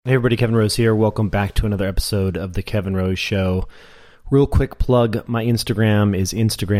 Hey everybody, Kevin Rose here. Welcome back to another episode of The Kevin Rose Show. Real quick plug, my Instagram is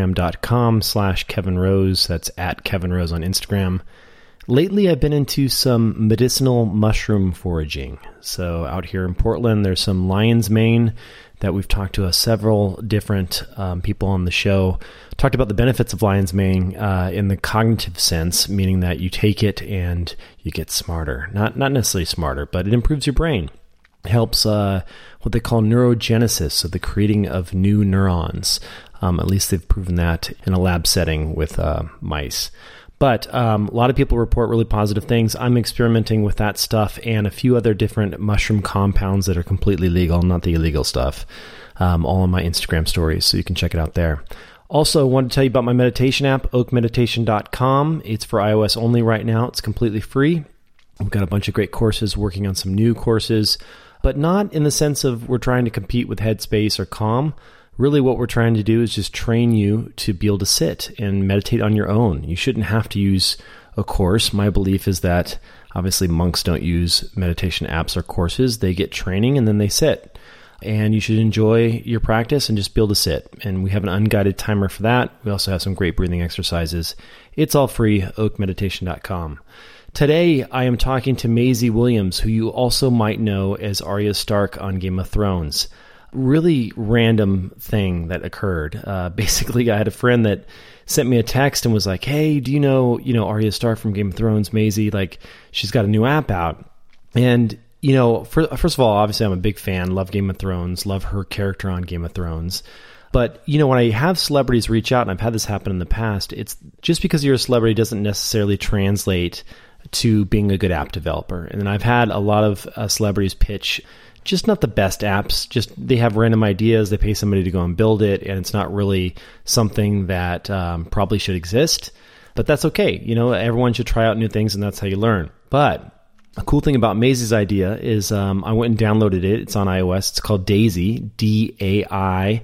instagram.com/Kevin Rose. That's at Kevin Rose on Instagram. Lately, I've been into some medicinal mushroom foraging. So out here in Portland, there's some lion's mane that we've talked to several different people on the show. Talked about the benefits of lion's mane in the cognitive sense, meaning that you take it and you get smarter. Not necessarily smarter, but it improves your brain. It helps what they call neurogenesis, so the creating of new neurons. At least they've proven that in a lab setting with mice. But a lot of people report really positive things. I'm experimenting with that stuff and a few other different mushroom compounds that are completely legal, not the illegal stuff, all on my Instagram stories, so you can check it out there. Also, I wanted to tell you about my meditation app, oakmeditation.com. It's for iOS only right now. It's completely free. We've got a bunch of great courses, working on some new courses, but not in the sense of we're trying to compete with Headspace or Calm. Really what we're trying to do is just train you to be able to sit and meditate on your own. You shouldn't have to use a course. My belief is that obviously monks don't use meditation apps or courses. They get training and then they sit. And you should enjoy your practice and just be able to sit. And we have an unguided timer for that. We also have some great breathing exercises. It's all free, oakmeditation.com. Today, I am talking to Maisie Williams, who you also might know as Arya Stark on Game of Thrones. Really random thing that occurred. Basically, I had a friend that sent me a text and was like, "Hey, do you know Arya Stark from Game of Thrones, Maisie? Like, she's got a new app out." And first of all, obviously, I'm a big fan. Love Game of Thrones. Love her character on Game of Thrones. But when I have celebrities reach out, and I've had this happen in the past, it's just because you're a celebrity doesn't necessarily translate to being a good app developer. And then I've had a lot of celebrities pitch just not the best apps. Just they have random ideas. They pay somebody to go and build it, and it's not really something that probably should exist. But that's okay. Everyone should try out new things, and that's how you learn. But a cool thing about Maisie's idea is I went and downloaded it. It's on iOS. It's called Daisy, Daisie.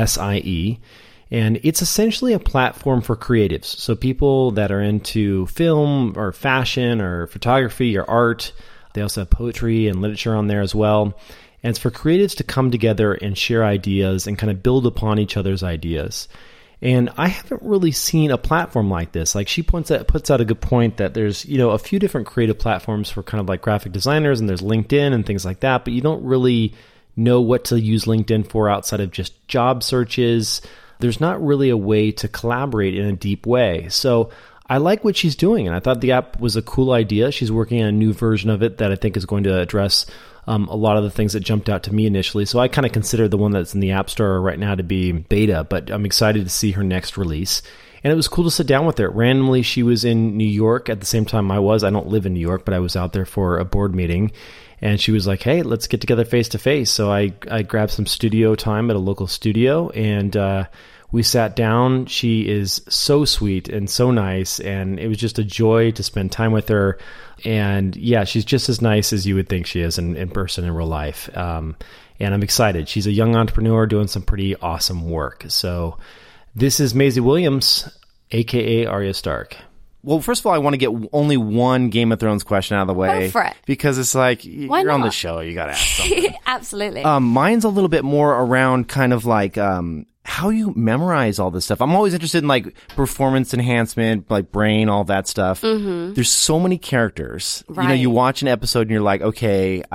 And it's essentially a platform for creatives. So people that are into film or fashion or photography or art. They also have poetry and literature on there as well. And it's for creatives to come together and share ideas and kind of build upon each other's ideas. And I haven't really seen a platform like this. Like she puts out a good point that there's, a few different creative platforms for kind of like graphic designers, and there's LinkedIn and things like that, but you don't really know what to use LinkedIn for outside of just job searches. There's not really a way to collaborate in a deep way. So I like what she's doing, and I thought the app was a cool idea. She's working on a new version of it that I think is going to address a lot of the things that jumped out to me initially. So I kind of consider the one that's in the App Store right now to be beta, but I'm excited to see her next release. And it was cool to sit down with her. Randomly, she was in New York at the same time I was. I don't live in New York, but I was out there for a board meeting. And she was like, "Hey, let's get together face to face." So I grabbed some studio time at a local studio, and we sat down. She is so sweet and so nice, and it was just a joy to spend time with her. And yeah, she's just as nice as you would think she is in person in real life. And I'm excited. She's a young entrepreneur doing some pretty awesome work. So this is Maisie Williams, aka Arya Stark. Well, first of all, I want to get only one Game of Thrones question out of the way. Go for it. Because it's like, you're on the show, you got to ask something. Absolutely. Mine's a little bit more around kind of like how you memorize all this stuff. I'm always interested in like performance enhancement, like brain, all that stuff. Mm-hmm. There's so many characters. Right. You watch an episode and you're like, okay,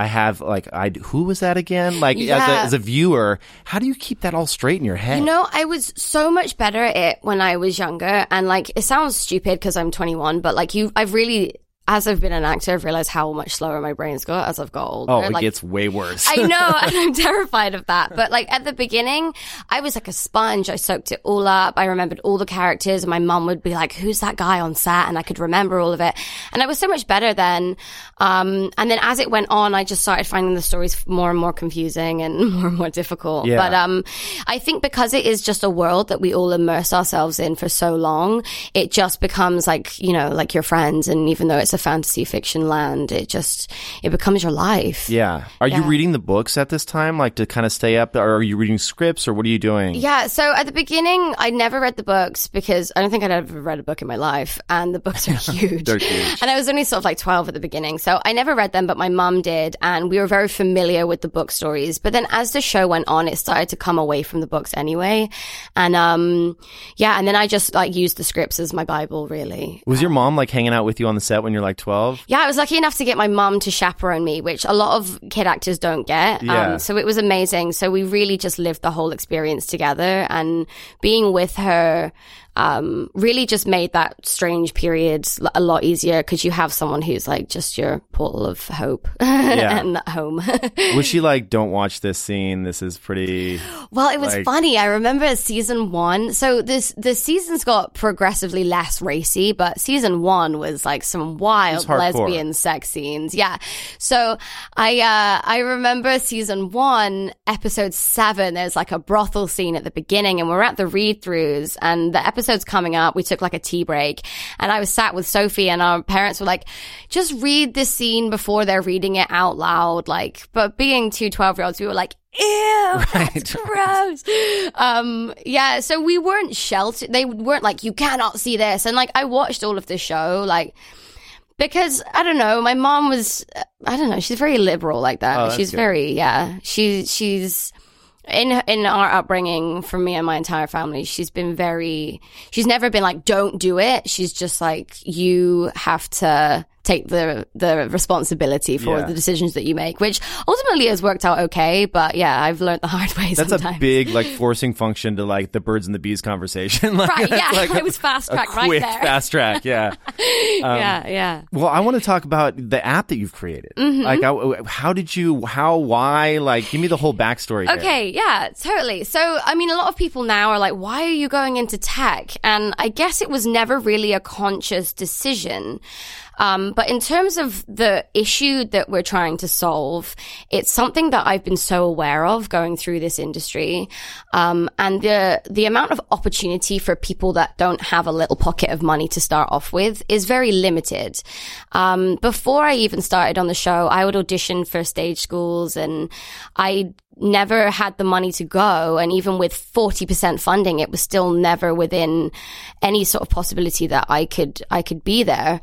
who was that again? Like as a viewer, how do you keep that all straight in your head? I was so much better at it when I was younger, and like it sounds stupid because I'm 21, but like I've really, as I've been an actor, I've realized how much slower my brain's got as I've got older. Oh, it gets way worse. I know, and I'm terrified of that. But like at the beginning, I was like a sponge. I soaked it all up. I remembered all the characters, and my mum would be like, "Who's that guy on set?" And I could remember all of it. And I was so much better then. And then as it went on, I just started finding the stories more and more confusing and more difficult. Yeah. But I think because it is just a world that we all immerse ourselves in for so long, it just becomes like, like your friends. And even though it's a into fantasy fiction land, it becomes your life. Yeah. Are you reading the books at this time, like to kind of stay up? Or are you reading scripts, or what are you doing? Yeah. So at the beginning, I never read the books because I don't think I'd ever read a book in my life, and the books are huge. They're huge. And I was only sort of like 12 at the beginning, so I never read them, but my mum did, and we were very familiar with the book stories. But then as the show went on, it started to come away from the books anyway, and and then I just like used the scripts as my Bible, really. Was your mom like hanging out with you on the set when you're like 12? Yeah, I was lucky enough to get my mum to chaperone me, which a lot of kid actors don't get. Yeah. So it was amazing. So we really just lived the whole experience together, and being with her really just made that strange period a lot easier, because you have someone who's like just your portal of hope and home. Was she like, don't watch this scene, this is pretty... Well, it was funny. I remember season 1. So the seasons got progressively less racy, but season 1 was like some wild lesbian sex scenes. Yeah. So I remember season 1, episode 7, there's like a brothel scene at the beginning, and we're at the read-throughs, and the episode's coming up. We took like a tea break, and I was sat with Sophie, and our parents were like, just read this scene before they're reading it out loud. Like, but being 2 12-year-olds, we were like, ew, that's gross. So we weren't sheltered. They weren't like, you cannot see this. And like, I watched all of the show, like, because I don't know, my mom was, I don't know, she's very liberal like that. She's good. Very, she's in our upbringing, for me and my entire family, she's never been like, don't do it. She's just like, you have to take the responsibility for the decisions that you make, which ultimately has worked out okay. But yeah, I've learned the hard way sometimes. That's a big like forcing function to like the birds and the bees conversation. Like, right, yeah. Like it was fast track right there. Fast track, yeah. Yeah. Well, I want to talk about the app that you've created. Mm-hmm. Like, why? Like, give me the whole backstory. Okay, yeah, totally. So, I mean, a lot of people now are like, why are you going into tech? And I guess it was never really a conscious decision. But in terms of the issue that we're trying to solve, it's something that I've been so aware of going through this industry. And the amount of opportunity for people that don't have a little pocket of money to start off with is very limited. Before I even started on the show, I would audition for stage schools, and I never had the money to go, and even with 40% funding, it was still never within any sort of possibility that I could be there.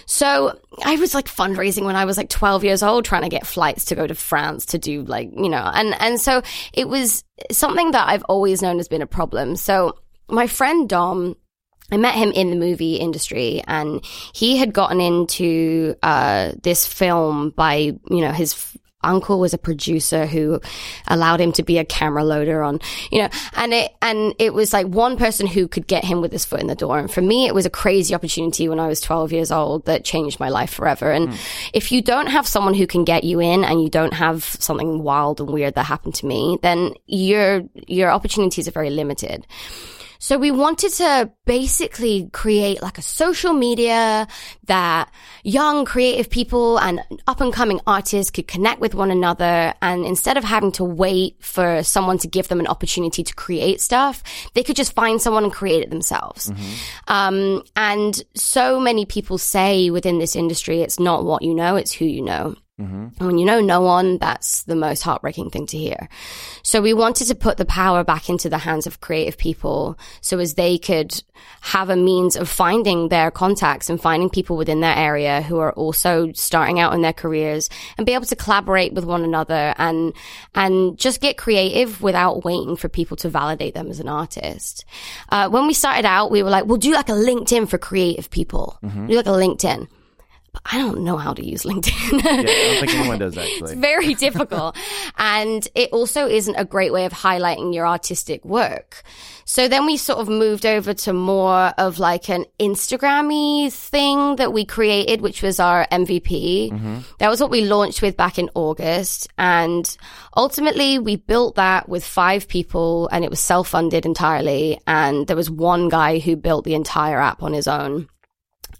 So I was like fundraising when I was like 12 years old, trying to get flights to go to France to do like, you know, and so it was something that I've always known has been a problem. So my friend Dom, I met him in the movie industry, and he had gotten into this film by, you know, his uncle was a producer who allowed him to be a camera loader on, you know, and it was like one person who could get him with his foot in the door. And for me, it was a crazy opportunity when I was 12 years old that changed my life forever. And if you don't have someone who can get you in, and you don't have something wild and weird that happened to me, then your opportunities are very limited. So we wanted to basically create like a social media that young creative people and up and coming artists could connect with one another. And instead of having to wait for someone to give them an opportunity to create stuff, they could just find someone and create it themselves. Mm-hmm. And so many people say within this industry, it's not what you know, it's who you know. Mm-hmm. And when you know no one, that's the most heartbreaking thing to hear. So we wanted to put the power back into the hands of creative people, so as they could have a means of finding their contacts and finding people within their area who are also starting out in their careers, and be able to collaborate with one another and just get creative without waiting for people to validate them as an artist. When we started out, we were like, we'll do like a LinkedIn for creative people. Mm-hmm. Do like a LinkedIn. But I don't know how to use LinkedIn. Yeah, I don't think anyone does, actually. It's very difficult. And it also isn't a great way of highlighting your artistic work. So then we sort of moved over to more of like an Instagram-y thing that we created, which was our MVP. Mm-hmm. That was what we launched with back in August. And ultimately, we built that with 5 people, and it was self-funded entirely. And there was one guy who built the entire app on his own.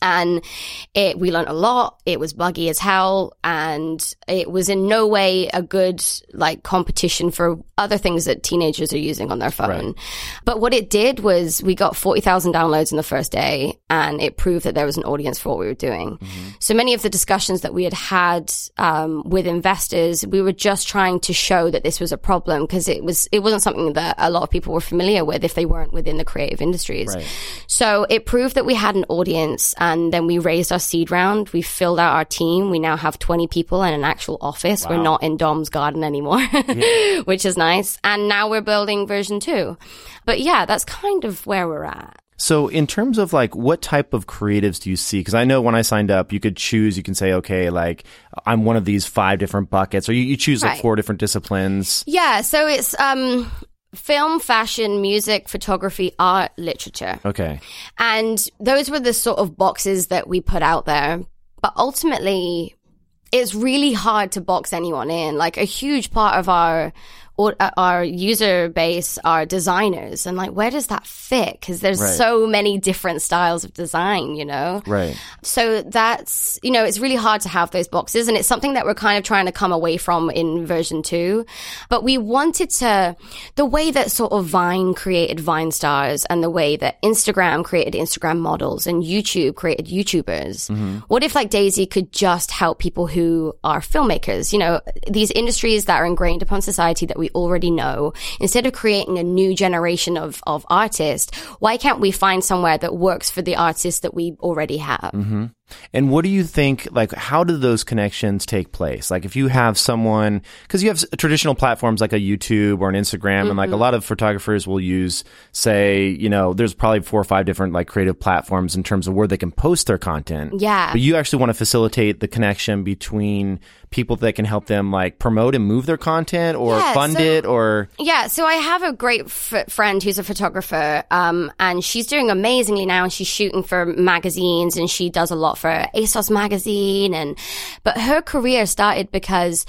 And we learned a lot. It was buggy as hell, and it was in no way a good like competition for other things that teenagers are using on their phone. Right. But what it did was we got 40,000 downloads in the first day, and it proved that there was an audience for what we were doing. Mm-hmm. So many of the discussions that we had with investors, we were just trying to show that this was a problem, because it wasn't something that a lot of people were familiar with if they weren't within the creative industries. Right. So it proved that we had an audience. And then we raised our seed round. We filled out our team. We now have 20 people and an actual office. Wow. We're not in Dom's garden anymore, which is nice. And now we're building version 2. But yeah, that's kind of where we're at. So in terms of like, what type of creatives do you see? Because I know when I signed up, you could choose, you can say, okay, like I'm one of these 5 different buckets, or you choose like 4 different disciplines. Yeah. So it's, film, fashion, music, photography, art, literature. Okay. And those were the sort of boxes that we put out there. But ultimately, it's really hard to box anyone in. Like a huge part of our user base are designers, and like where does that fit? Because there's so many different styles of design, you know. Right. So that's, you know, it's really hard to have those boxes, and it's something that we're kind of trying to come away from in version 2. But we wanted to, the way that sort of Vine created Vine stars, and the way that Instagram created Instagram models, and YouTube created YouTubers. Mm-hmm. What if like Daisy could just help people who are filmmakers? You know, these industries that are ingrained upon society that we already know. Instead of creating a new generation of artists, why can't we find somewhere that works for the artists that we already have? Mm-hmm. And what do you think, like, how do those connections take place? Like, if you have someone, because you have traditional platforms like a YouTube or an Instagram, and like a lot of photographers will use, say, you know, there's probably 4 or 5 different like creative platforms in terms of where they can post their content. Yeah. But you actually want to facilitate the connection between people that can help them like promote and move their content or fund it, or... Yeah. So I have a great friend who's a photographer, and she's doing amazingly now, and she's shooting for magazines, and she does a lot for ASOS magazine, but her career started because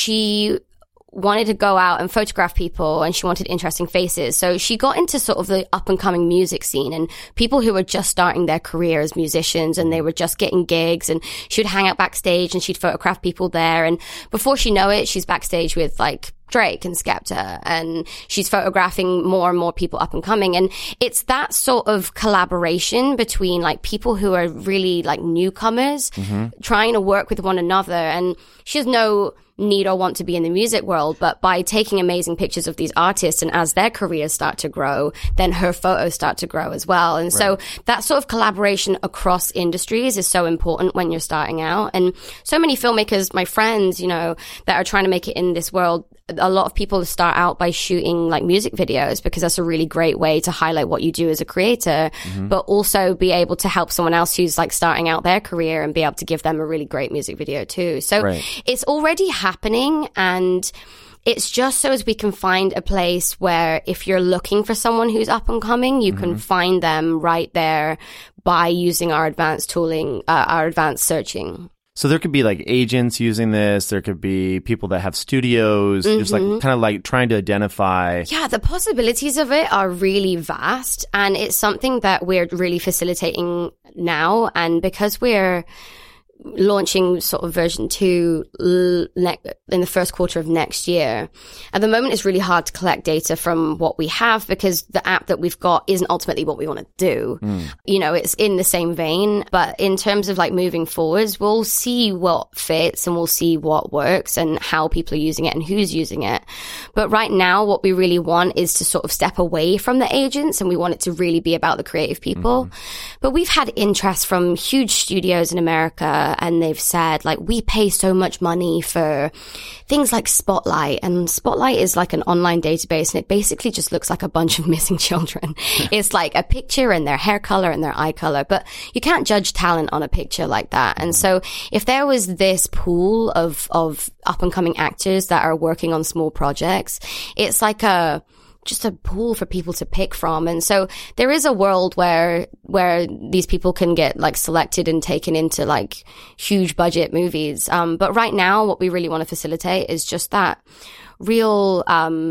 she wanted to go out and photograph people, and she wanted interesting faces. So she got into sort of the up and coming music scene, and people who were just starting their career as musicians, and they were just getting gigs, and she would hang out backstage and she'd photograph people there. And before she know it, she's backstage with like Drake and Skepta, and she's photographing more and more people up and coming. And it's that sort of collaboration between like people who are really like newcomers trying to work with one another. And she has no need or want to be in the music world, but by taking amazing pictures of these artists, and as their careers start to grow, then her photos start to grow as well. And so that sort of collaboration across industries is so important when you're starting out. And so many filmmakers, my friends, you know, that are trying to make it in this world, a lot of people start out by shooting like music videos, because that's a really great way to highlight what you do as a creator, but also be able to help someone else who's like starting out their career and be able to give them a really great music video too. So it's already happening, and it's just so as we can find a place where if you're looking for someone who's up and coming, you can find them right there by using our advanced tooling, our advanced searching. So there could be like agents using this. There could be people that have studios, just like kind of like trying to identify. Yeah, the possibilities of it are really vast, and it's something that we're really facilitating now. And because we're launching sort of version 2 in the first quarter of next year. At the moment, it's really hard to collect data from what we have, because the app that we've got isn't ultimately what we want to do. You know, it's in the same vein, but in terms of like moving forwards, we'll see what fits and we'll see what works and how people are using it and who's using it. But right now, what we really want is to sort of step away from the agents, and we want it to really be about the creative people. But we've had interest from huge studios in America, and they've said, like, we pay so much money for things like Spotlight, and Spotlight is like an online database, and it basically just looks like a bunch of missing children. It's like a picture and their hair color and their eye color, but you can't judge talent on a picture like that. And so if there was this pool of up and coming actors that are working on small projects, it's like just a pool for people to pick from. And so there is a world where these people can get like selected and taken into like huge budget movies. But right now, what we really want to facilitate is just that real,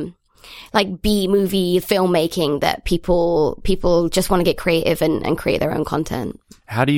like B-movie filmmaking that people just want to get creative and create their own content. How do you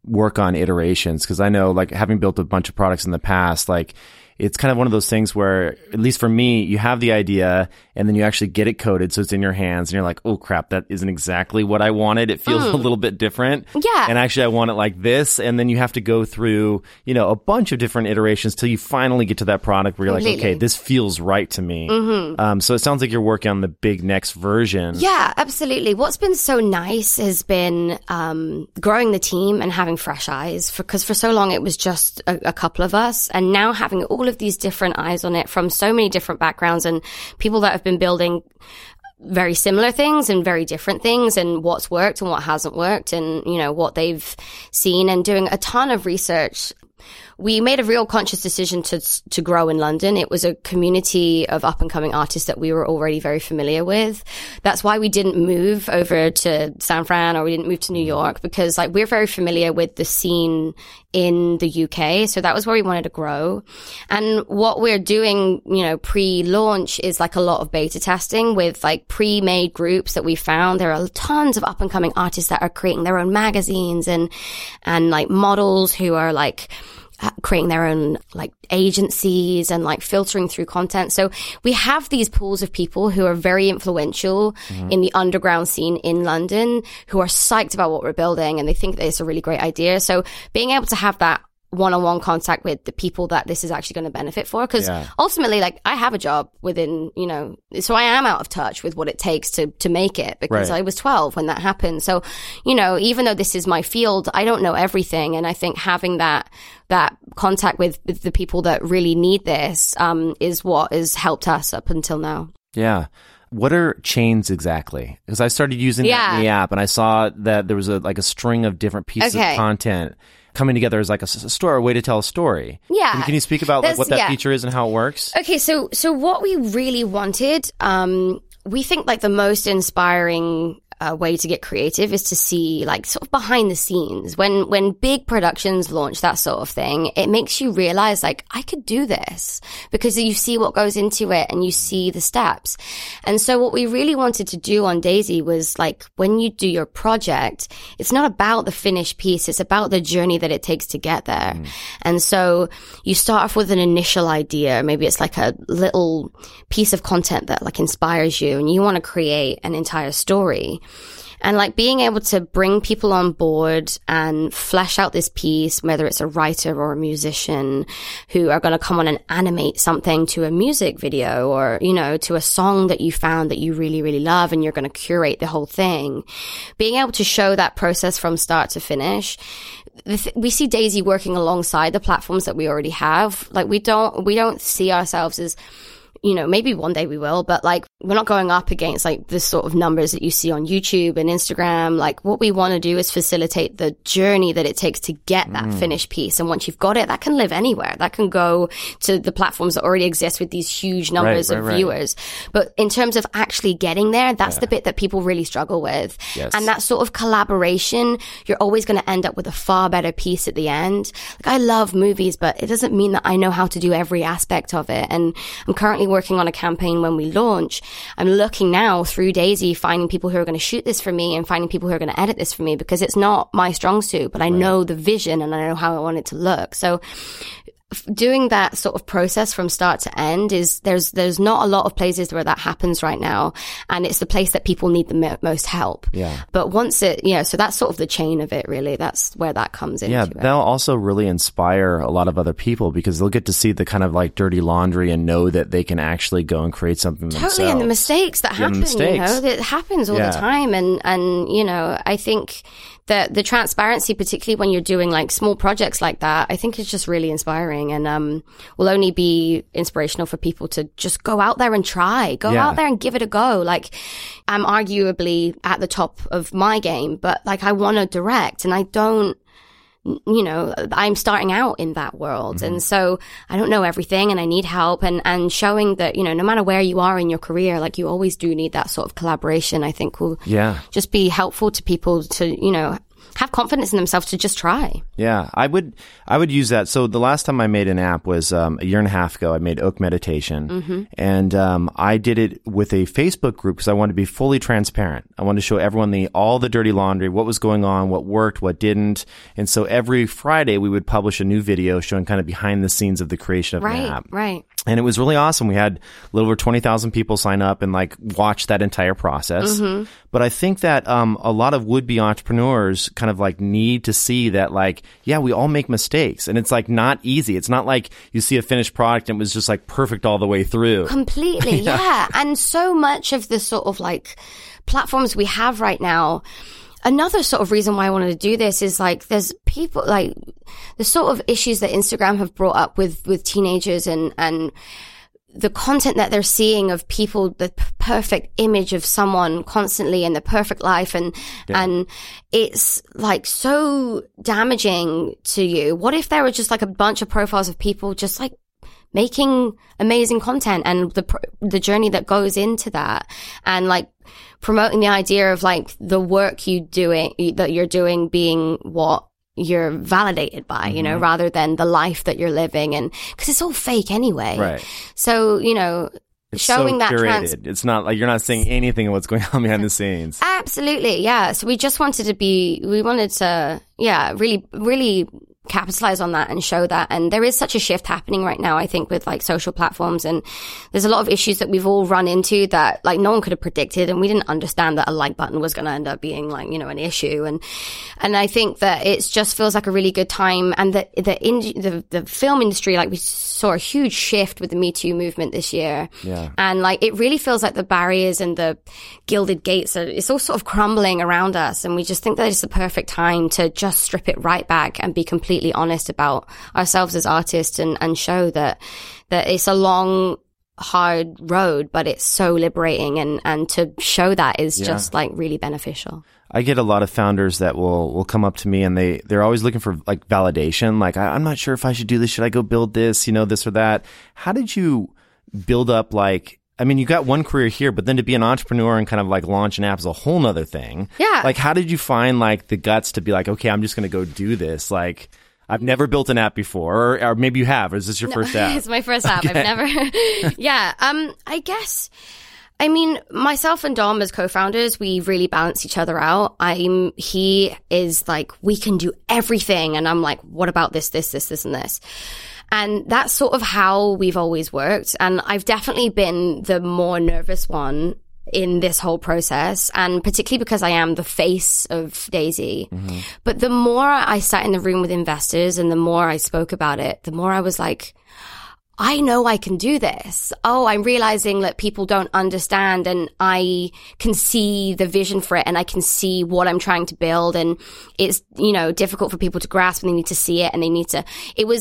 work on iterations? Because I know, like, having built a bunch of products in the past, like, it's kind of one of those things where, at least for me, you have the idea and then you actually get it coded so it's in your hands and you're like, oh crap, that isn't exactly what I wanted. It feels a little bit different. Yeah. And actually I want it like this. And then you have to go through, you know, a bunch of different iterations till you finally get to that product where you're like, okay, this feels right to me. So it sounds like you're working on the big next version. Yeah, absolutely. What's been so nice has been growing the team and having fresh eyes, because for so long it was just a couple of us, and now having all of these different eyes on it from so many different backgrounds and people that have been building very similar things and very different things, and what's worked and what hasn't worked, and, you know, what they've seen, and doing a ton of research. We made a real conscious decision to grow in London. It was a community of up-and-coming artists that we were already very familiar with. That's why we didn't move over to San Fran, or we didn't move to New York, because, like, we're very familiar with the scene in the UK. So that was where we wanted to grow. And what we're doing, you know, pre-launch is like a lot of beta testing with like pre-made groups that we found. There are tons of up-and-coming artists that are creating their own magazines and like models who are like creating their own like agencies and like filtering through content. So we have these pools of people who are very influential in the underground scene in London, who are psyched about what we're building and they think that it's a really great idea. So being able to have that one-on-one contact with the people that this is actually going to benefit for, because ultimately, like, I have a job within, you know, so I am out of touch with what it takes to make it, because I was 12 when that happened. So, you know, even though this is my field, I don't know everything. And I think having that contact with the people that really need this is what has helped us up until now. Yeah. What are chains exactly? Because I started using that in the app, and I saw that there was a string of different pieces of content coming together as like a story, a way to tell a story. Yeah. Can you speak about like, what that feature is and how it works? Okay, so what we really wanted, we think like the most inspiring way to get creative is to see like sort of behind the scenes. When big productions launch that sort of thing, it makes you realize like, I could do this, because you see what goes into it and you see the steps. And so what we really wanted to do on Daisy was like, when you do your project, it's not about the finished piece. It's about the journey that it takes to get there. And so you start off with an initial idea. Maybe it's like a little piece of content that like inspires you and you want to create an entire story. And like being able to bring people on board and flesh out this piece, whether it's a writer or a musician who are going to come on and animate something to a music video or, you know, to a song that you found that you really, really love, and you're going to curate the whole thing. Being able to show that process from start to finish. We see Daisy working alongside the platforms that we already have. Like we don't see ourselves as, you know, maybe one day we will, but like we're not going up against like the sort of numbers that you see on YouTube and Instagram. Like what we want to do is facilitate the journey that it takes to get that finished piece. And once you've got it, that can live anywhere. That can go to the platforms that already exist with these huge numbers of viewers. But in terms of actually getting there, that's the bit that people really struggle with. Yes. And that sort of collaboration, you're always going to end up with a far better piece at the end. Like I love movies, but it doesn't mean that I know how to do every aspect of it. And I'm currently working on a campaign when we launch. I'm looking now through Daisy, finding people who are going to shoot this for me and finding people who are going to edit this for me, because it's not my strong suit, but I know the vision and I know how I want it to look. So doing that sort of process from start to end is there's not a lot of places where that happens right now, and it's the place that people need the most help. But once it so that's sort of the chain of it, really. That's where that comes in. That'll also really inspire a lot of other people, because they'll get to see the kind of like dirty laundry and know that they can actually go and create something themselves. And the mistakes that happen, it happens all the time. And you know, I think that the transparency, particularly when you're doing like small projects like that, I think is just really inspiring, and will only be inspirational for people to just go out there and try. Go out there and give it a go. Like, I'm arguably at the top of my game, but like I want to direct, and I don't, you know, I'm starting out in that world. And so I don't know everything and I need help, and showing that, you know, no matter where you are in your career, like you always do need that sort of collaboration, I think will just be helpful to people to, you know, have confidence in themselves to just try. Yeah, I would use that. So the last time I made an app was a year and a half ago. I made Oak Meditation, and I did it with a Facebook group because I wanted to be fully transparent. I wanted to show everyone all the dirty laundry, what was going on, what worked, what didn't. And so every Friday we would publish a new video showing kind of behind the scenes of the creation of the app. Right. And it was really awesome. We had a little over 20,000 people sign up and like watch that entire process. But I think that a lot of would-be entrepreneurs kind of like need to see that like, yeah, we all make mistakes, and it's like not easy. It's not like you see a finished product and it was just like perfect all the way through. Completely, yeah. And so much of the sort of like platforms we have right now, another sort of reason why I wanted to do this is like there's people like the sort of issues that Instagram have brought up with teenagers and the content that they're seeing of people, the perfect image of someone constantly and the perfect life. And it's like so damaging to you. What if there were just like a bunch of profiles of people just like making amazing content and the journey that goes into that, and like promoting the idea of like the work that you're doing being what you're validated by, you know, rather than the life that you're living, and because it's all fake anyway. Right. So, you know, it's showing so that curated. It's not like you're not seeing anything of what's going on behind the scenes. Absolutely, yeah. So we wanted to, really, really capitalize on that and show that. And there is such a shift happening right now, I think, with like social platforms, and there's a lot of issues that we've all run into that like no one could have predicted, and we didn't understand that a like button was going to end up being like, you know, an issue. And I think that it just feels like a really good time, and the film industry, like we saw a huge shift with the Me Too movement this year. Yeah. And like it really feels like the barriers and the gilded gates it's all sort of crumbling around us, and we just think that it's the perfect time to just strip it right back and be completely honest about ourselves as artists and show that it's a long, hard road, but it's so liberating, and to show that is just like really beneficial. I get a lot of founders that will come up to me, and they're always looking for like validation. Like, I'm not sure if I should do this. Should I go build this, you know, this or that? How did you build up like, I mean, you got one career here, but then to be an entrepreneur and kind of like launch an app is a whole nother thing. Yeah. Like, how did you find like the guts to be like, okay, I'm just going to go do this? Like, I've never built an app before, or maybe you have, or is this your first app? It's my first app. Okay. I've never. Yeah. I guess. I mean, myself and Dom as co-founders, we really balance each other out. He is like, we can do everything, and I'm like, what about this, and this? And that's sort of how we've always worked. And I've definitely been the more nervous one in this whole process, and particularly because I am the face of Daisy. But the more I sat in the room with investors and the more I spoke about it, the more I was like, I know I can do this. Oh, I'm realizing that people don't understand, and I can see the vision for it, and I can see what I'm trying to build, and it's, you know, difficult for people to grasp, and they need to see it, and they need to, it was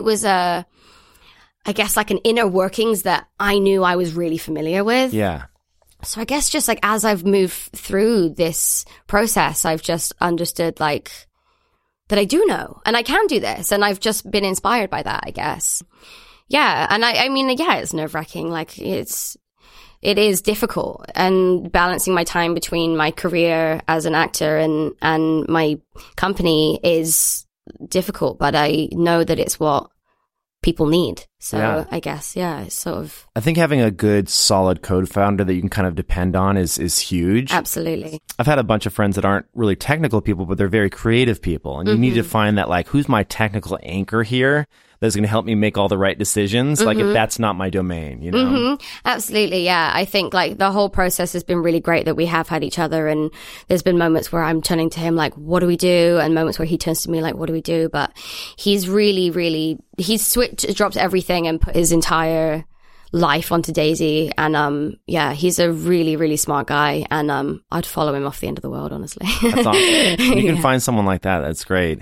I guess like an inner workings that I knew I was really familiar with. Yeah. So I guess just like as I've moved through this process, I've just understood like that I do know and I can do this. And I've just been inspired by that, I guess. Yeah. And I mean, yeah, it's nerve-wracking. Like it is difficult, and balancing my time between my career as an actor and my company is difficult, but I know that it's what people need. So yeah. I guess, yeah, it's sort of... I think having a good, solid co-founder that you can kind of depend on is huge. Absolutely. I've had a bunch of friends that aren't really technical people, but they're very creative people. And you need to find that, like, who's my technical anchor here that's going to help me make all the right decisions? Like, if that's not my domain, you know? Absolutely, yeah. I think, like, the whole process has been really great that we have had each other. And there's been moments where I'm turning to him, like, what do we do? And moments where he turns to me, like, what do we do? But he's really, really... He's dropped everything and put his entire life onto Daisy, and yeah, he's a really, really smart guy, and I'd follow him off the end of the world, honestly. That's awesome. You can find someone like that. That's great.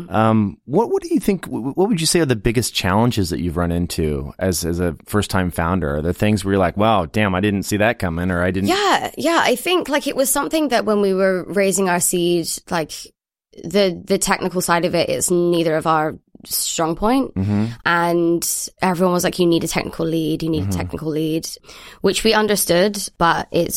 What do you think? What would you say are the biggest challenges that you've run into as a first time founder? Are there things where you're like, wow, damn, I didn't see that coming, or I didn't? Yeah. I think like it was something that when we were raising our seed, like the technical side of it is neither of our strong point. And everyone was like, you need a technical lead, which we understood, but it's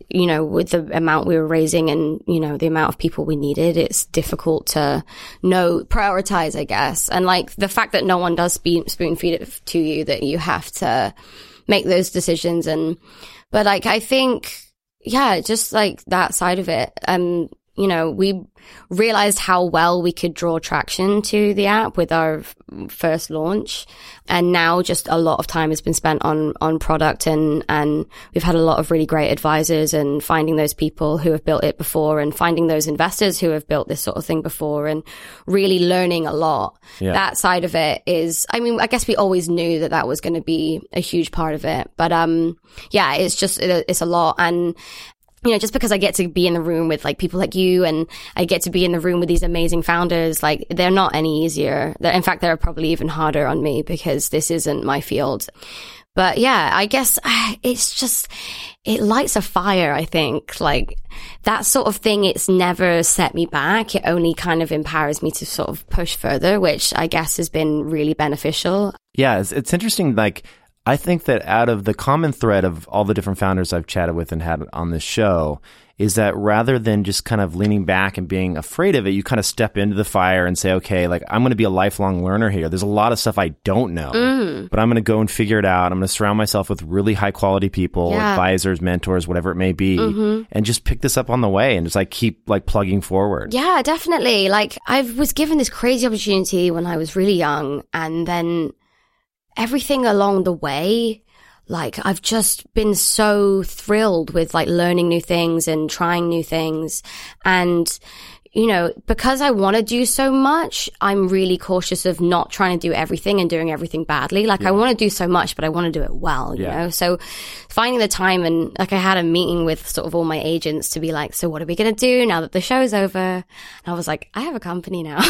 you know, with the amount we were raising and, you know, the amount of people we needed, it's difficult to prioritize, I guess. And like the fact that no one does spoon feed it to you, that you have to make those decisions. But like, I think, yeah, just like that side of it. You know, we realized how well we could draw traction to the app with our first launch. And now just a lot of time has been spent on product and we've had a lot of really great advisors and finding those people who have built it before and finding those investors who have built this sort of thing before and really learning a lot. Yeah. That side of it is, I mean, I guess we always knew that was going to be a huge part of it. But, yeah, it's a lot. And, you know, just because I get to be in the room with like people like you and I get to be in the room with these amazing founders, like they're not any easier. In fact, they're probably even harder on me because this isn't my field. But yeah, I guess it's just, it lights a fire, I think. Like that sort of thing, it's never set me back. It only kind of empowers me to sort of push further, which I guess has been really beneficial. Yeah, it's interesting. Like, I think that out of the common thread of all the different founders I've chatted with and had on this show is that rather than just kind of leaning back and being afraid of it, you kind of step into the fire and say, okay, like I'm going to be a lifelong learner here. There's a lot of stuff I don't know, but I'm going to go and figure it out. I'm going to surround myself with really high quality people, advisors, mentors, whatever it may be, and just pick this up on the way and just like keep like plugging forward. Yeah, definitely. Like I was given this crazy opportunity when I was really young, and then everything along the way, like I've just been so thrilled with like learning new things and trying new things. And, you know, because I want to do so much, I'm really cautious of not trying to do everything and doing everything badly. Like I want to do so much, but I want to do it well, you know? So finding the time, and like I had a meeting with sort of all my agents to be like, so what are we going to do now that the show's over? And I was like, I have a company now,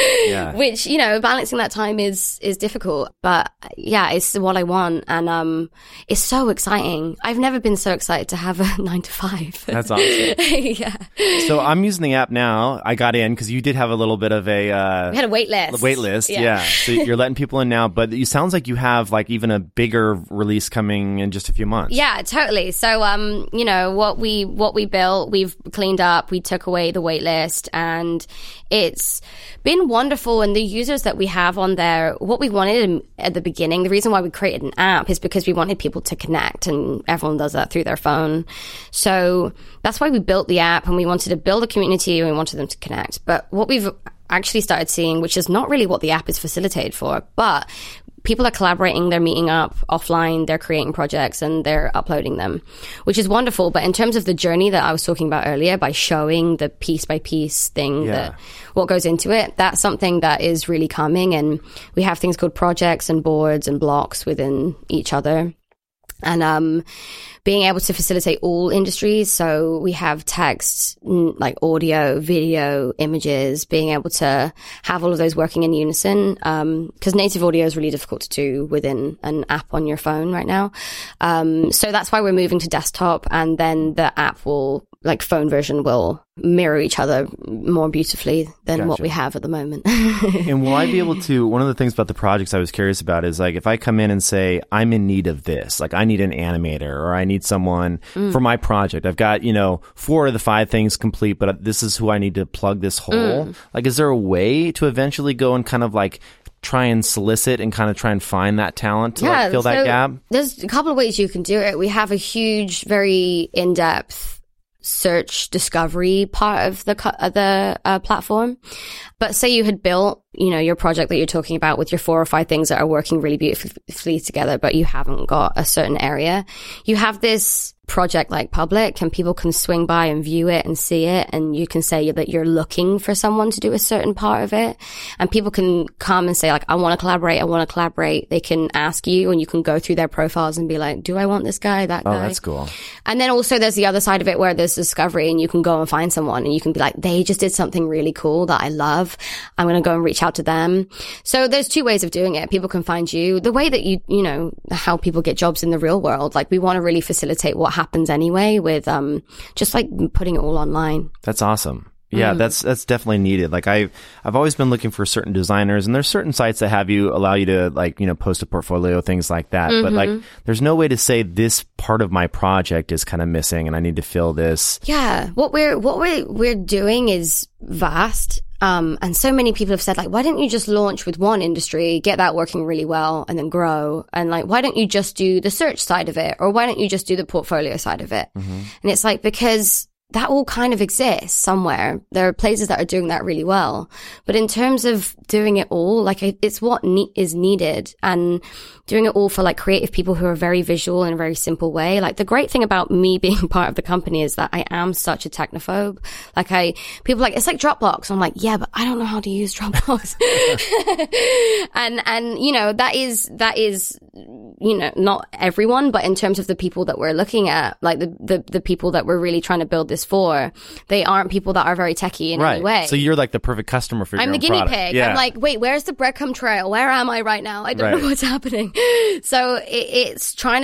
which, you know, balancing that time is difficult, but yeah, it's what I want. And, it's so exciting. I've never been so excited to have a 9-to-5. That's awesome. Yeah. So I'm using the app now. I got in because you did have a little bit of a... we had a wait list. Yeah. So you're letting people in now, but it sounds like you have like even a bigger release coming in just a few months. Yeah, totally. So, you know, what we built, we've cleaned up, we took away the wait list, and it's been wonderful. And the users that we have on there, what we wanted at the beginning, the reason why we created an app is because we wanted people to connect, and everyone does that through their phone. So that's why we built the app, and we wanted to build a community and we wanted them to connect. But what we've actually started seeing, which is not really what the app is facilitated for, but people are collaborating, they're meeting up offline, they're creating projects and they're uploading them, which is wonderful. But in terms of the journey that I was talking about earlier, by showing the piece by piece thing, that what goes into it, that's something that is really coming. And we have things called projects and boards and blocks within each other. And being able to facilitate all industries. So we have text, like audio, video, images, being able to have all of those working in unison. Because native audio is really difficult to do within an app on your phone right now. So that's why we're moving to desktop, and then the app will, like phone version, will mirror each other more beautifully than what we have at the moment. And will I be able to, one of the things about the projects I was curious about is like, if I come in and say, I'm in need of this, like I need an animator or I need someone for my project. I've got, you know, 4 of the 5 things complete, but this is who I need to plug this hole. Like, is there a way to eventually go and kind of like try and solicit and kind of try and find that talent to like fill that gap? There's a couple of ways you can do it. We have a huge, very in-depth search discovery part of the platform. But say you had built, you know, your project that you're talking about with your 4 or 5 things that are working really beautifully together, but you haven't got a certain area. You have this project like public, and people can swing by and view it and see it, and you can say that you're looking for someone to do a certain part of it, and people can come and say like, I want to collaborate. They can ask you, and you can go through their profiles and be like, do I want this guy, that guy? Oh, that's cool. And then also there's the other side of it where there's discovery, and you can go and find someone and you can be like, they just did something really cool that I love, I'm going to go and reach out to them. So there's 2 ways of doing it. People can find you the way that you know, how people get jobs in the real world. Like, we want to really facilitate what happens anyway with just like putting it all online. That's awesome. Yeah, that's definitely needed. Like I've always been looking for certain designers, and there's certain sites that allow you to like, post a portfolio, things like that. But like there's no way to say this part of my project is kind of missing and I need to fill this. Yeah. What we're doing is vast. And so many people have said, like, why don't you just launch with one industry, get that working really well, and then grow? And like, why don't you just do the search side of it? Or why don't you just do the portfolio side of it? And it's like, because that all kind of exists somewhere. There are places that are doing that really well. But in terms of doing it all, like it's what is needed, and doing it all for like creative people who are very visual in a very simple way. Like the great thing about me being part of the company is that I am such a technophobe. Like people are like, it's like Dropbox. I'm like, yeah, but I don't know how to use Dropbox. and that is, not everyone, but in terms of the people that we're looking at, like the people that we're really trying to build this for, they aren't people that are very techie in any way. So you're like the perfect customer for your own I'm the guinea product. pig. Yeah. I'm like, wait, where's the breadcrumb trail? Where am I right now? I don't know what's happening. So it's trying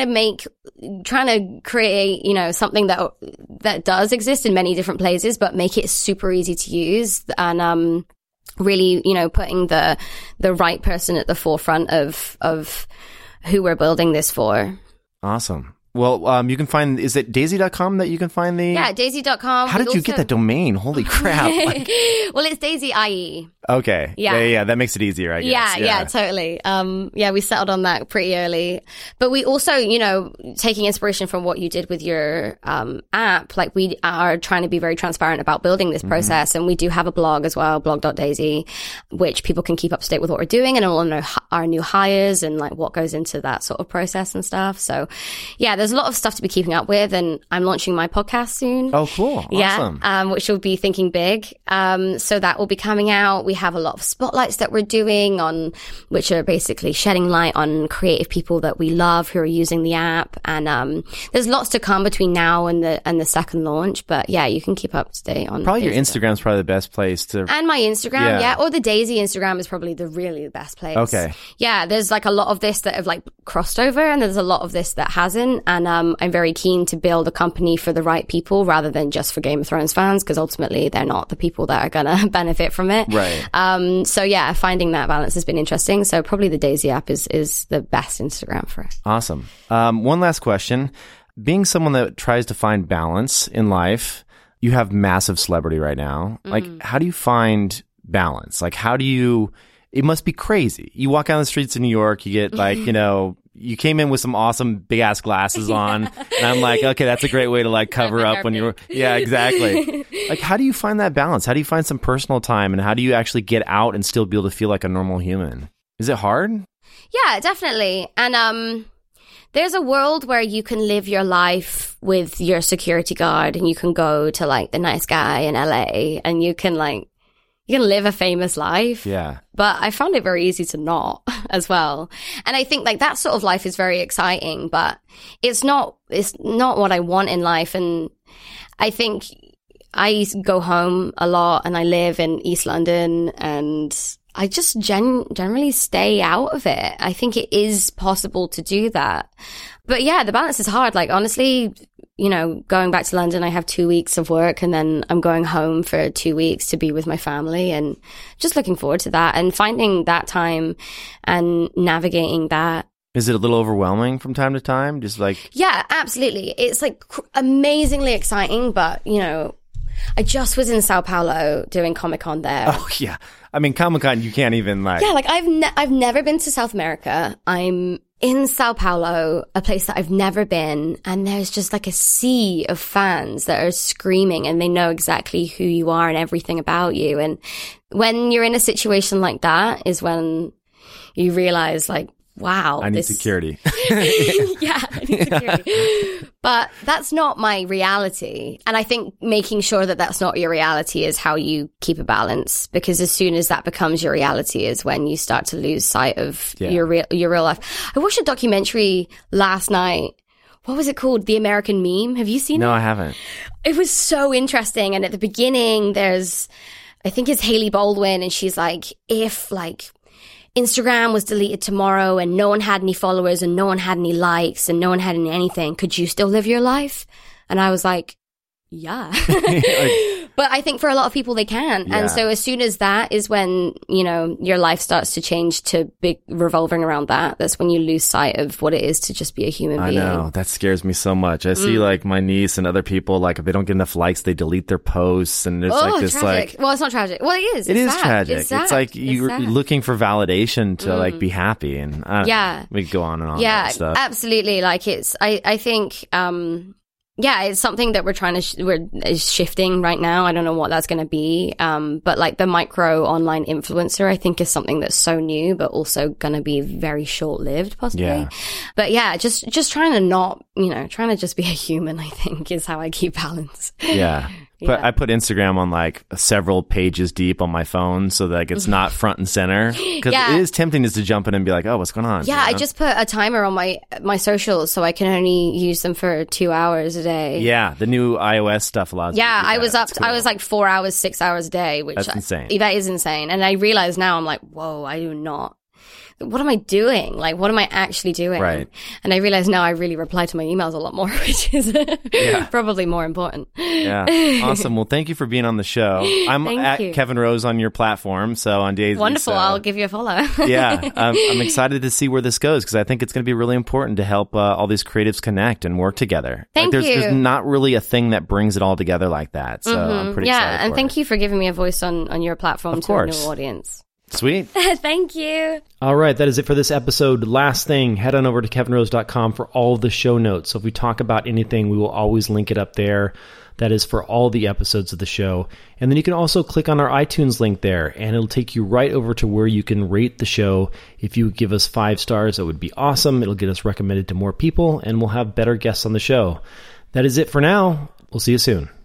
to create, something that does exist in many different places, but make it super easy to use, and really, putting the right person at the forefront of who we're building this for. Awesome. Well, you can find, is it daisy.com that you can find the... Yeah, daisy.com. How did you get that domain? Holy crap. Well, it's Daisy IE. Okay. Yeah. That makes it easier, I guess. Yeah, totally. We settled on that pretty early. But we also, taking inspiration from what you did with your app, like we are trying to be very transparent about building this process. And we do have a blog as well, blog.daisy, which people can keep up to date with what we're doing, and it will know our new hires and like what goes into that sort of process and stuff. So yeah, there's a lot of stuff to be keeping up with, and I'm launching my podcast soon. Oh, cool. Awesome. Yeah, which will be Thinking Big. So that will be coming out. We have a lot of spotlights that we're doing on, which are basically shedding light on creative people that we love who are using the app. And there's lots to come between now and the second launch. But yeah, you can keep up to date on probably your Instagram's probably the best place to. And my Instagram, yeah. Or the Daisy Instagram is probably the best place. Okay. Yeah, there's like a lot of this that have like crossed over, and there's a lot of this that hasn't. And I'm very keen to build a company for the right people rather than just for Game of Thrones fans, because ultimately they're not the people that are going to benefit from it. Right. So yeah, finding that balance has been interesting. So probably the Daisy app is the best Instagram for it. Awesome. One last question. Being someone that tries to find balance in life, you have massive celebrity right now. Like, how do you find balance? Like, it must be crazy. You walk down the streets of New York, you get like, you came in with some awesome big ass glasses on, and I'm like, okay, that's a great way to like cover up when you're, yeah, exactly. Like, how do you find that balance? How do you find some personal time, and how do you actually get out and still be able to feel like a normal human? Is it hard? Yeah, definitely. And, there's a world where you can live your life with your security guard, and you can go to like the nice guy in LA, and you can live a famous life. Yeah. But I found it very easy to not as well. And I think like that sort of life is very exciting, but it's not what I want in life. And I think I go home a lot, and I live in East London, and I just generally stay out of it. I think it is possible to do that. But yeah, the balance is hard. Like honestly, going back to London, I have 2 weeks of work, and then I'm going home for 2 weeks to be with my family, and just looking forward to that and finding that time and navigating that. Is it a little overwhelming from time to time? Just like... Yeah, absolutely. It's like amazingly exciting, but I just was in Sao Paulo doing Comic-Con there. Oh yeah. I mean, Comic-Con, you can't even like... Yeah, like I've never been to South America. I'm in Sao Paulo, a place that I've never been, and there's just like a sea of fans that are screaming, and they know exactly who you are and everything about you. And when you're in a situation like that is when you realize like, wow. I need security. Yeah, I need security. But that's not my reality. And I think making sure that that's not your reality is how you keep a balance. Because as soon as that becomes your reality is when you start to lose sight of your real life. I watched a documentary last night. What was it called? The American Meme. Have you seen it? No, I haven't. It was so interesting. And at the beginning, I think it's Hailey Baldwin, and she's like, if like Instagram was deleted tomorrow and no one had any followers and no one had any likes and no one had anything, could you still live your life? And I was like, yeah. But I think for a lot of people they can. Yeah. And so as soon as that is when, you know, your life starts to change to be revolving around that. That's when you lose sight of what it is to just be a human being. I know. That scares me so much. I see like my niece and other people, like if they don't get enough likes, they delete their posts, and it's like this tragic. Well, it's not tragic. Well, it is. It is sad. tragic. It's sad. It's like you're sad. looking for validation to like be happy, and Yeah. we could go on and on. Yeah, about stuff. absolutely. Like I think, yeah, it's something that we're trying to, is shifting right now. I don't know what that's going to be. But like the micro online influencer, I think is something that's so new, but also going to be very short lived possibly. Yeah. But yeah, just trying to not, you know, trying to just be a human, I think is how I keep balance. Yeah. But I put Instagram on like several pages deep on my phone so that like, it's not front and center. Because it is tempting just to jump in and be like, oh, what's going on? Yeah, you know? I just put a timer on my socials so I can only use them for 2 hours a day. Yeah, the new iOS stuff allows. Yeah, you to do I that. was up. It's cool. I was like 4 hours, 6 hours a day, which That's insane. That is insane. And I realize now, I'm like, whoa, I do not. What am I doing? Like, what am I actually doing? Right. And I realize now I really reply to my emails a lot more, which is probably more important. Yeah, awesome. Well, thank you for being on the show. I'm Thank at you. Kevin Rose on your platform, so on Daisy. Wonderful. So, I'll give you a follow. yeah, I'm excited to see where this goes because I think it's going to be really important to help all these creatives connect and work together. Thank like, you. There's not really a thing that brings it all together like that. So I'm pretty excited. Yeah, and for thank it. you for giving me a voice on your platform to a new audience. Sweet. Thank you. All right, that is it for this episode. Last thing, head on over to kevinrose.com for all of the show notes. So if we talk about anything, we will always link it up there. That is for all the episodes of the show. And then you can also click on our iTunes link there, and it'll take you right over to where you can rate the show. If you give us 5 stars, that would be awesome. It'll get us recommended to more people, and we'll have better guests on the show. That is it for now. We'll see you soon.